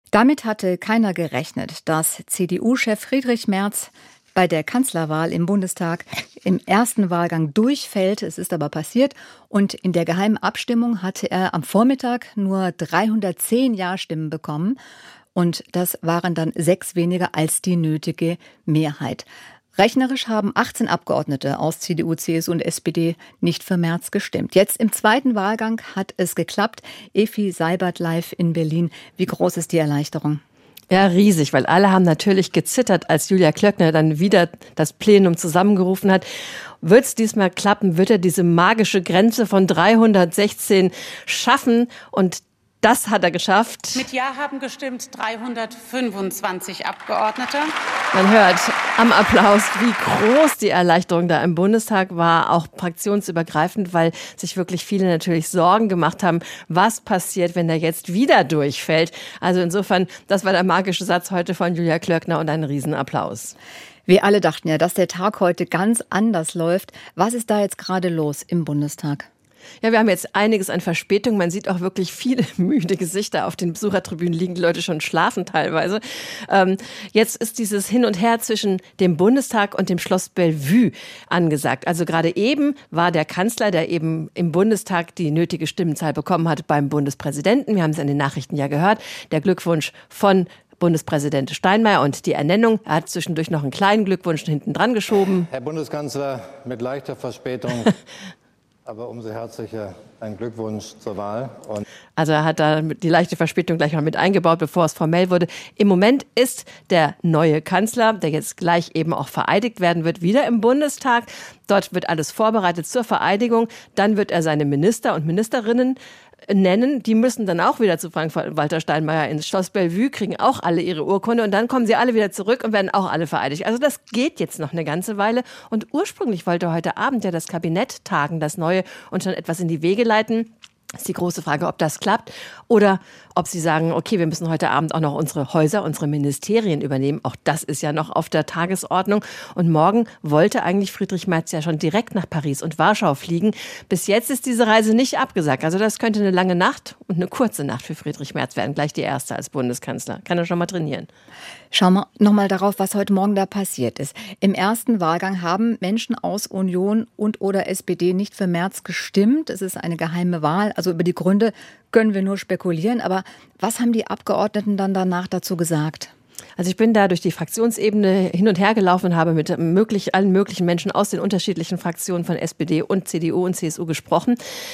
Damit hatte keiner gerechnet, dass CDU-Chef Friedrich Merz bei der Kanzlerwahl im Bundestag im ersten Wahlgang durchfällt. Es ist aber passiert. Und in der geheimen Abstimmung hatte er am Vormittag nur 310 Ja-Stimmen bekommen. Und das waren dann 6 weniger als die nötige Mehrheit. Rechnerisch haben 18 Abgeordnete aus CDU, CSU und SPD nicht für Merz gestimmt. Jetzt im zweiten Wahlgang hat es geklappt. Efi Seibert live in Berlin. Wie groß ist die Erleichterung? Ja, riesig, weil alle haben natürlich gezittert, als Julia Klöckner dann wieder das Plenum zusammengerufen hat. Wird es diesmal klappen? Wird er diese magische Grenze von 316 schaffen? Und das hat er geschafft. Mit Ja haben gestimmt 325 Abgeordnete. Man hört am Applaus, wie groß die Erleichterung da im Bundestag war, auch fraktionsübergreifend, weil sich wirklich viele natürlich Sorgen gemacht haben, was passiert, wenn er jetzt wieder durchfällt. Also insofern, das war der magische Satz heute von Julia Klöckner und ein Riesenapplaus. Wir alle dachten ja, dass der Tag heute ganz anders läuft. Was ist da jetzt gerade los im Bundestag? Ja, wir haben jetzt einiges an Verspätung. Man sieht auch wirklich viele müde Gesichter. Auf den Besuchertribünen liegen die Leute schon schlafen teilweise. Jetzt ist dieses Hin und Her zwischen dem Bundestag und dem Schloss Bellevue angesagt. Also gerade eben war der Kanzler, der eben im Bundestag die nötige Stimmenzahl bekommen hat, beim Bundespräsidenten. Wir haben es in den Nachrichten ja gehört. Der Glückwunsch von Bundespräsident Steinmeier und die Ernennung. Er hat zwischendurch noch einen kleinen Glückwunsch hinten dran geschoben. Herr Bundeskanzler, mit leichter Verspätung, aber umso herzlicher ein Glückwunsch zur Wahl. Also er hat da die leichte Verspätung gleich mal mit eingebaut, bevor es formell wurde. Im Moment ist der neue Kanzler, der jetzt gleich eben auch vereidigt werden wird, wieder im Bundestag. Dort wird alles vorbereitet zur Vereidigung. Dann wird er seine Minister und Ministerinnen nennen. Die müssen dann auch wieder zu Frank-Walter Steinmeier ins Schloss Bellevue, kriegen auch alle ihre Urkunde und dann kommen sie alle wieder zurück und werden auch alle vereidigt. Also das geht jetzt noch eine ganze Weile. Und ursprünglich wollte heute Abend ja das Kabinett tagen, das Neue, und schon etwas in die Wege leiten. Das ist die große Frage, ob das klappt oder ob sie sagen, okay, wir müssen heute Abend auch noch unsere Häuser, unsere Ministerien übernehmen. Auch das ist ja noch auf der Tagesordnung. Und morgen wollte eigentlich Friedrich Merz ja schon direkt nach Paris und Warschau fliegen. Bis jetzt ist diese Reise nicht abgesagt. Also das könnte eine lange Nacht und eine kurze Nacht für Friedrich Merz werden. Gleich die erste als Bundeskanzler. Kann er schon mal trainieren. Schauen wir nochmal darauf, was heute Morgen da passiert ist. Im ersten Wahlgang haben Menschen aus Union und oder SPD nicht für Merz gestimmt. Es ist eine geheime Wahl. Also über die Gründe können wir nur spekulieren. Aber was haben die Abgeordneten dann danach dazu gesagt? Also ich bin da durch die Fraktionsebene hin und her gelaufen und habe mit allen möglichen Menschen aus den unterschiedlichen Fraktionen von SPD und CDU und CSU gesprochen.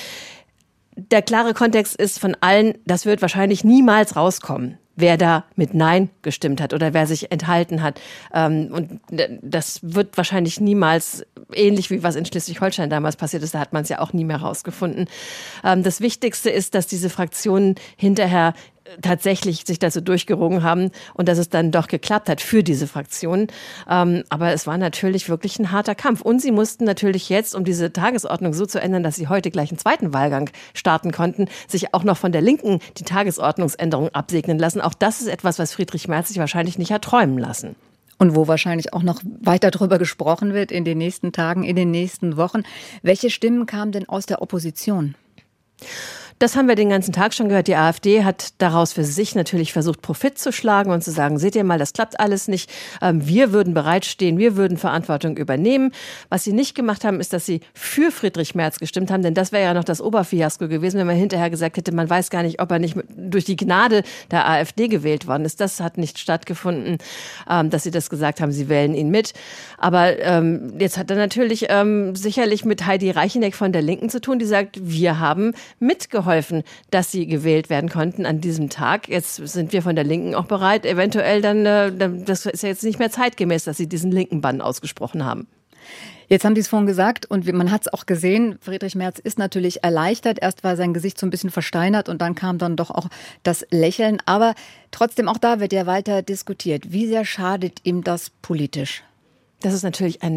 Der klare Kontext ist von allen, das wird wahrscheinlich niemals rauskommen, wer da mit Nein gestimmt hat oder wer sich enthalten hat. Und das wird wahrscheinlich niemals, ähnlich wie was in Schleswig-Holstein damals passiert ist, da hat man es ja auch nie mehr rausgefunden. Das Wichtigste ist, dass diese Fraktionen hinterher tatsächlich sich dazu durchgerungen haben und dass es dann doch geklappt hat für diese Fraktionen. Aber es war natürlich wirklich ein harter Kampf. Und sie mussten natürlich jetzt, um diese Tagesordnung so zu ändern, dass sie heute gleich einen zweiten Wahlgang starten konnten, sich auch noch von der Linken die Tagesordnungsänderung absegnen lassen. Auch das ist etwas, was Friedrich Merz sich wahrscheinlich nicht hat träumen lassen. Und wo wahrscheinlich auch noch weiter darüber gesprochen wird in den nächsten Tagen, in den nächsten Wochen. Welche Stimmen kamen denn aus der Opposition? Das haben wir den ganzen Tag schon gehört. Die AfD hat daraus für sich natürlich versucht, Profit zu schlagen und zu sagen, seht ihr mal, das klappt alles nicht. Wir würden bereitstehen, wir würden Verantwortung übernehmen. Was sie nicht gemacht haben, ist, dass sie für Friedrich Merz gestimmt haben, denn das wäre ja noch das Oberfiasko gewesen, wenn man hinterher gesagt hätte, man weiß gar nicht, ob er nicht durch die Gnade der AfD gewählt worden ist. Das hat nicht stattgefunden, dass sie das gesagt haben, sie wählen ihn mit. Aber jetzt hat er natürlich sicherlich mit Heidi Reicheneck von der Linken zu tun, die sagt, wir haben mitgeholfen, dass sie gewählt werden konnten an diesem Tag. Jetzt sind wir von der Linken auch bereit, eventuell dann, das ist ja jetzt nicht mehr zeitgemäß, dass sie diesen linken Bann ausgesprochen haben. Jetzt haben die es vorhin gesagt und man hat es auch gesehen, Friedrich Merz ist natürlich erleichtert. Erst war sein Gesicht so ein bisschen versteinert und dann kam dann doch auch das Lächeln. Aber trotzdem, auch da wird ja weiter diskutiert. Wie sehr schadet ihm das politisch? Das ist natürlich ein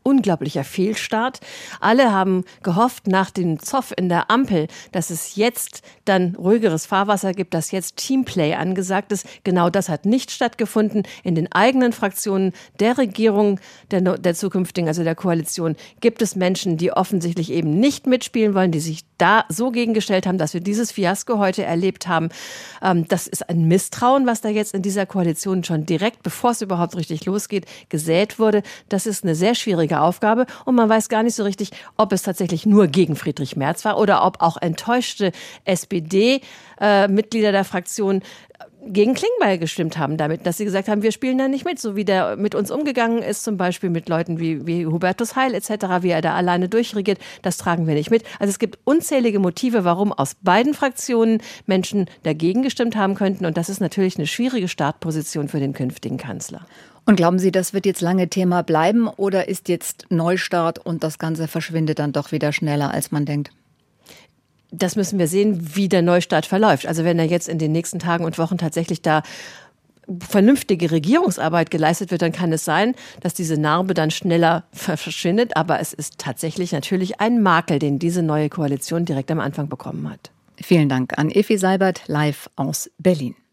unglaublicher Fehlstart. Alle haben gehofft nach dem Zoff in der Ampel, dass es jetzt dann ruhigeres Fahrwasser gibt, dass jetzt Teamplay angesagt ist. Genau das hat nicht stattgefunden. In den eigenen Fraktionen der Regierung, der zukünftigen, also der Koalition, gibt es Menschen, die offensichtlich eben nicht mitspielen wollen, die sich da so gegengestellt haben, dass wir dieses Fiasko heute erlebt haben. Das ist ein Misstrauen, was da jetzt in dieser Koalition schon direkt, bevor es überhaupt richtig losgeht, gesät wurde. Das ist eine sehr schwierige Aufgabe und man weiß gar nicht so richtig, ob es tatsächlich nur gegen Friedrich Merz war oder ob auch enttäuschte SPD-Mitglieder der Fraktion gegen Klingbeil gestimmt haben damit, dass sie gesagt haben, wir spielen da nicht mit, so wie der mit uns umgegangen ist, zum Beispiel mit Leuten wie Hubertus Heil etc., wie er da alleine durchregiert, das tragen wir nicht mit. Also es gibt unzählige Motive, warum aus beiden Fraktionen Menschen dagegen gestimmt haben könnten und das ist natürlich eine schwierige Startposition für den künftigen Kanzler. Und glauben Sie, das wird jetzt lange Thema bleiben oder ist jetzt Neustart und das Ganze verschwindet dann doch wieder schneller, als man denkt? Das müssen wir sehen, wie der Neustart verläuft. Also wenn er jetzt in den nächsten Tagen und Wochen tatsächlich da vernünftige Regierungsarbeit geleistet wird, dann kann es sein, dass diese Narbe dann schneller verschwindet. Aber es ist tatsächlich natürlich ein Makel, den diese neue Koalition direkt am Anfang bekommen hat. Vielen Dank an Effi Seibert live aus Berlin.